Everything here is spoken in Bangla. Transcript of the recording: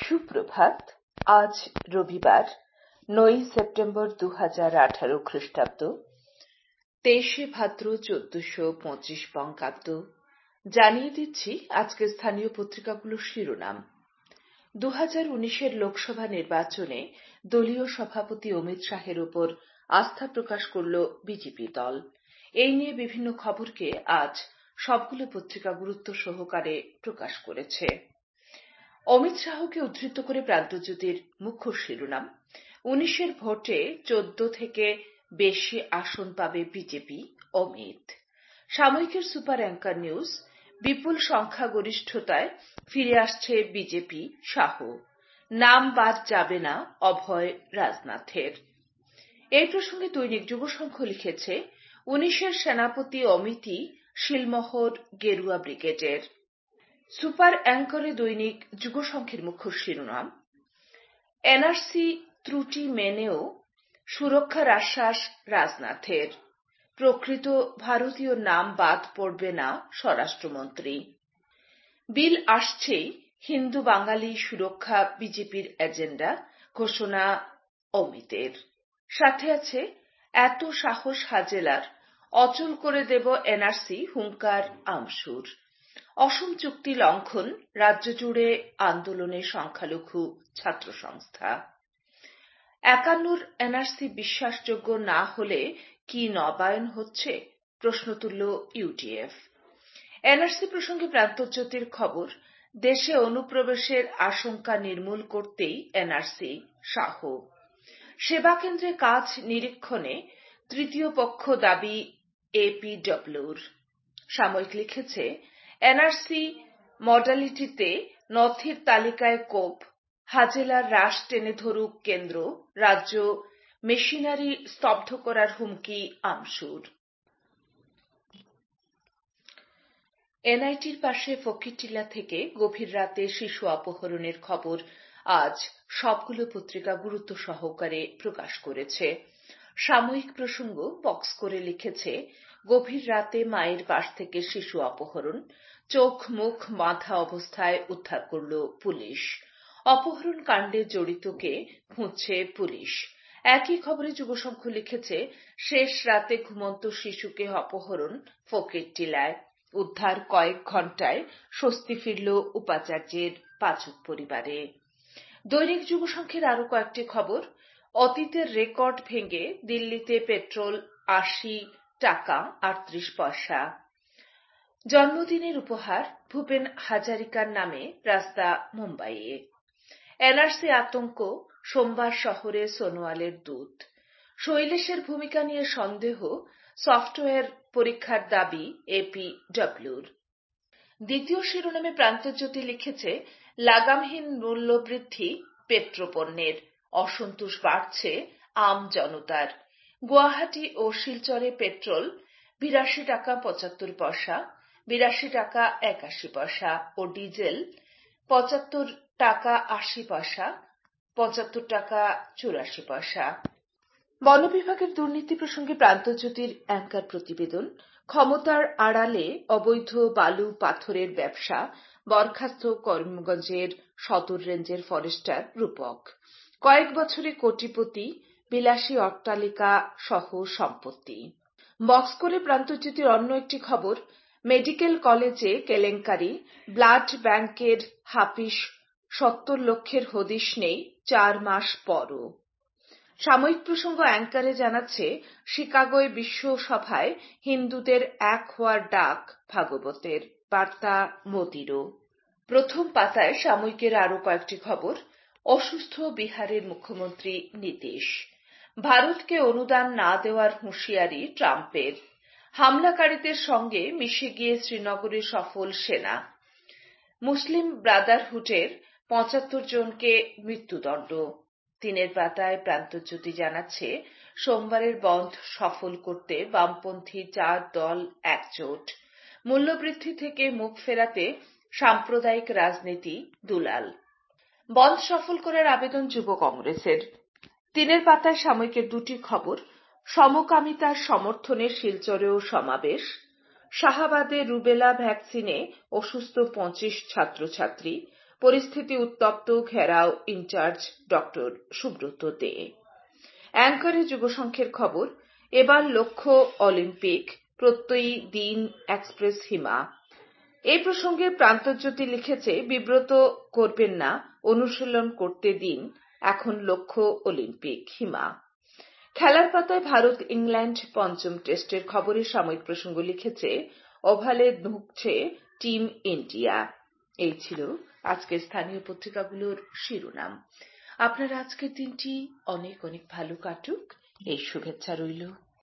সুপ্রভাত। আজ রবিবার 9 সেপ্টেম্বর 2018 খ্রিস্টাব্দ, 23 ভাদ্র 1425 বঙ্গাব্দ। জানিয়ে দিচ্ছি আজকের স্থানীয় পত্রিকাগুলোর শিরোনাম। 2019-এর লোকসভা নির্বাচনে দলীয় সভাপতি অমিত শাহের উপর আস্থা প্রকাশ করল বিজেপি দল। এই নিয়ে বিভিন্ন খবরকে আজ সবগুলো পত্রিকা গুরুত্ব সহকারে প্রকাশ করেছে। অমিত শাহকে উদ্ধৃত করে প্রান্তজ্যোতির মুখ্য শিরোনাম, 19-এর ভোটে 14 থেকে বেশি আসন পাবে বিজেপি, অমিত। সাময়িকের সুপার অ্যাঙ্কার নিউজ, বিপুল সংখ্যাগরিষ্ঠতায় ফিরে আসছে বিজেপি, শাহ। নাম বাদ যাবে না, অভয় রাজনাথের। এই প্রসঙ্গে দৈনিক যুগসংঘ লিখেছে, 19-এর সেনাপতি অমিতই শিলমোহর গেরুয়া ব্রিগেডের। সুপার অ্যাঙ্করে দৈনিক যুগসংঘের মুখ্য শিরোনাম, এনআরসি ত্রুটি মেনেও সুরক্ষার আশ্বাস রাজনাথের। প্রকৃত ভারতীয় নাম বাদ পড়বে না, স্বরাষ্ট্রমন্ত্রী। বিল আসছেই, হিন্দু বাঙালি সুরক্ষা বিজেপির এজেন্ডা, ঘোষণা অমিতের। সাথে আছে, এত সাহস হাজেলার, অচল করে দেব এনআরসি, হুঙ্কার আমসুর। অসম চুক্তি লঙ্ঘন, রাজ্য জুড়ে আন্দোলনে সংখ্যালঘু ছাত্র সংস্থা। 51 এনআরসি বিশ্বাসযোগ্য না হলে কি নবায়ন হচ্ছে, প্রশ্ন তুলল ইউডিএফ। এনআরসি প্রসঙ্গে প্রান্তজ্যোতির খবর, দেশে অনুপ্রবেশের আশঙ্কা নির্মূল করতেই এনআরসি, শাহ। সেবা কেন্দ্রে কাজ নিরীক্ষণে তৃতীয় পক্ষ দাবি এপিডব্লিউর। সাময়িক লিখেছে, এনআরসি মডালিটিতে নথির তালিকায় কোপ, হাজেলার হ্রাস টেনে ধরুক কেন্দ্র, রাজ্য মেশিনারি স্তব্ধ করার হুমকি আমসুর। এনআইটির পাশে ফকিরটিলা থেকে গভীর রাতে শিশু অপহরণের খবর আজ সবগুলো পত্রিকা গুরুত্ব সহকারে প্রকাশ করেছে। সাময়িক প্রসঙ্গ বক্স করে লিখেছে, গভীর রাতে মায়ের পাশ থেকে শিশু অপহরণ, চোখ মুখ বাঁধা অবস্থায় উদ্ধার করল পুলিশ। অপহরণ কাণ্ডে জড়িতকে খুঁজছে পুলিশ। একই খবরে যুগসংঘ লিখেছে, শেষ রাতে ঘুমন্ত শিশুকে অপহরণ ফকিরটিলায়, উদ্ধার কয়েক ঘণ্টায়, স্বস্তি ফিরল উপাচার্যের পাচক পরিবারে। দৈনিক যুগসংঘের আরো কয়েকটি খবর, অতীতের রেকর্ড ভেঙে দিল্লিতে পেট্রোল 80 টাকা 38 পয়সা। জন্মদিনের উপহার ভূপেন হাজারিকার নামে রাস্তা মুম্বাইয়ে। এনআরসি আতঙ্ক, সোমবার শহরে সোনোয়ালের দূত। শৈলেশের ভূমিকা নিয়ে সন্দেহ, সফটওয়্যার পরীক্ষার দাবি এপিডব্লিউর। দ্বিতীয় শিরোনামে প্রান্তজ্যোতি লিখেছে, লাগামহীন মূল্যবৃদ্ধি পেট্রোপণ্যের, অসন্তোষ বাড়ছে আম জনতার। গুয়াহাটি ও শিলচরে পেট্রোল 82 টাকা 75 পয়সা, 82 টাকা 81 পয়সা ও ডিজেল 75 টাকা 80 পয়সা, 75 টাকা 84 পয়সা। বন বিভাগের দুর্নীতি প্রসঙ্গে প্রান্তজ্যোতির অ্যাঙ্কার প্রতিবেদন, ক্ষমতার আড়ালে অবৈধ বালু পাথরের ব্যবসা, বরখাস্ত করিমগঞ্জের সদর রেঞ্জের ফরেস্টার রূপক। কয়েক বছরে কোটিপতি, বিলাসী অট্টালিকা সহ সম্পত্তি। বক্স করে প্রান্তজ্যোতির অন্য একটি খবর, মেডিকেল কলেজে কেলেঙ্কারি, ব্লাড ব্যাংকের হাপিস, 70 লক্ষের হদিশ নেই 4 মাস পরও। সাময়িক প্রসঙ্গ অ্যাঙ্কারে জানাচ্ছে, শিকাগোয় বিশ্ব সভায় হিন্দুদের এক হওয়ার ডাক ভাগবতের, বার্তা মোদিরও। প্রথম পাতায় সাময়িকের আরো কয়েকটি খবর, অসুস্থ বিহারের মুখ্যমন্ত্রী নীতিশ, ভারতকে অনুদান না দেওয়ার হুঁশিয়ারি ট্রাম্পের, হামলাকারীদের সঙ্গে মিশে গিয়ে শ্রীনগরে সফল সেনা, মুসলিম ব্রাদারহুডের 75 জনকে মৃত্যুদণ্ড। তিনের পাতায় প্রান্তজ্যোতি জানাচ্ছে, সোমবারের বন্ধ সফল করতে বামপন্থী 4 দল একজোট। মূল্যবৃদ্ধি থেকে মুখ ফেরাতে সাম্প্রদায়িক রাজনীতি দুলাল। বন্ধ সফল করার আবেদন যুব কংগ্রেসের। তিনের পাতায় সাময়িকের দুটি খবর, সমকামিতার সমর্থনে শিলচরেও সমাবেশ, শাহাবাদে রুবেলা ভ্যাকসিনে অসুস্থ 25 ছাত্রছাত্রী, পরিস্থিতি উত্তপ্ত, ঘেরাও ইনচার্জ ডক্টর সুব্রত দে। অ্যাঙ্কারে যুবসংঘের খবর, এবার লক্ষ্য অলিম্পিক, প্রত্যয়ী দিন এক্সপ্রেস হিমা। এই প্রসঙ্গে প্রান্তজ্যোতি লিখেছে, বিব্রত করবেন না, অনুশীলন করতে দিন, এখন লক্ষ্য অলিম্পিক হিমা। খেলার পাতায় ভারত ইংল্যান্ড পঞ্চম টেস্টের খবরে সাময়িক প্রসঙ্গ লিখেছে, ওভালে ঢুকছে টিম ইন্ডিয়া। এই ছিল আজকের স্থানীয় পত্রিকাগুলোর শিরোনাম। আপনার আজকের দিনটি অনেক অনেক ভালো কাটুক, এই শুভেচ্ছা রইল।